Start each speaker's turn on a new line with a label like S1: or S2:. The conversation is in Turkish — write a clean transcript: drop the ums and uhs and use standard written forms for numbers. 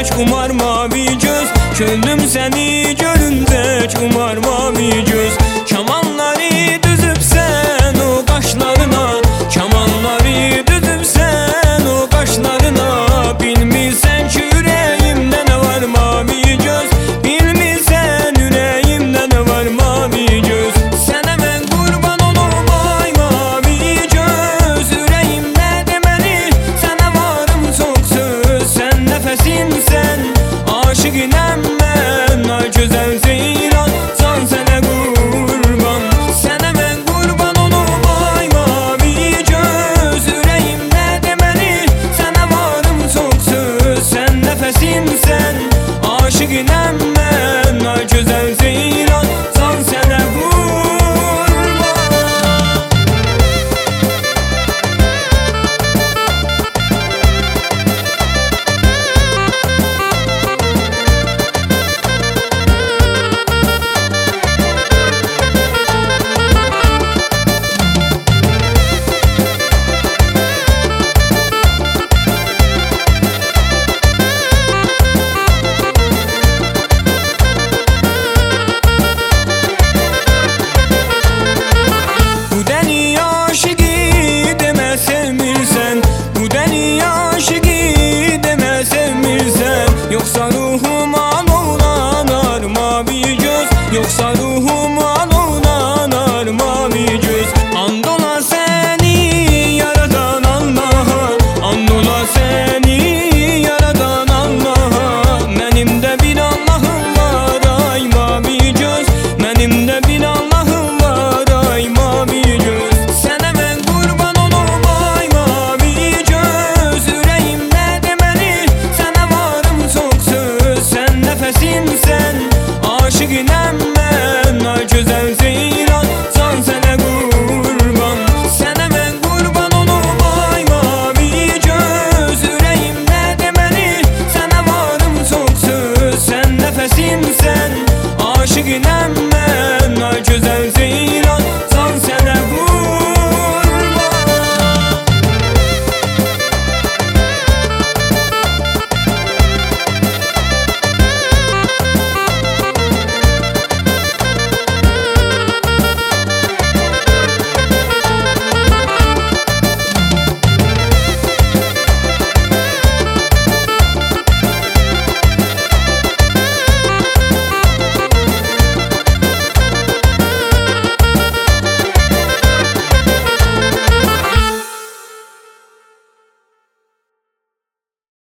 S1: umar mavi göz. Könlüm seni görünce umar mavi göz. Kamanları düzübsen o kaşlarına, kamanları düzübsen o kaşlarına. Bilmirsen ki yüreğimde ne var mavi göz, bilmirsen yüreğimde ne var mavi göz. Sana ben kurban olum ay mavi göz. Yüreğimde demeli sana varım çok söz. Sen nefesimsen, aşıkinem ben, ay güzel Zeyran, can sana kurban. Sana ben kurban olum ay mavi göz. Yüreğimde demeli sana varım çok söz. Sen nefesimsen, aşıkinem ben, ay güzel Zeyran, can sana kurban. Yoksa ruhum alovlanar mavi göz, yoksa ruhum alovlanar mavi göz. Andola seni yaradan Allah'a, andola seni yaradan Allah'a. Benim de bir Allah'ım var ay mavi göz, benim de bir Allah'ım var ay mavi göz. Sana ben kurban olum ay mavi göz. Yüreğimde demeli sana varım çok söz. Sen nefesimsen, aşıkinem ben, ay güzel Zeyran, can sana kurban. Sana ben kurban olum ay mavi göz. Yüreğimde demeli sana varım çok söz. Sen nefesimsen, aşıkinem ben, ay güzel Zeyran.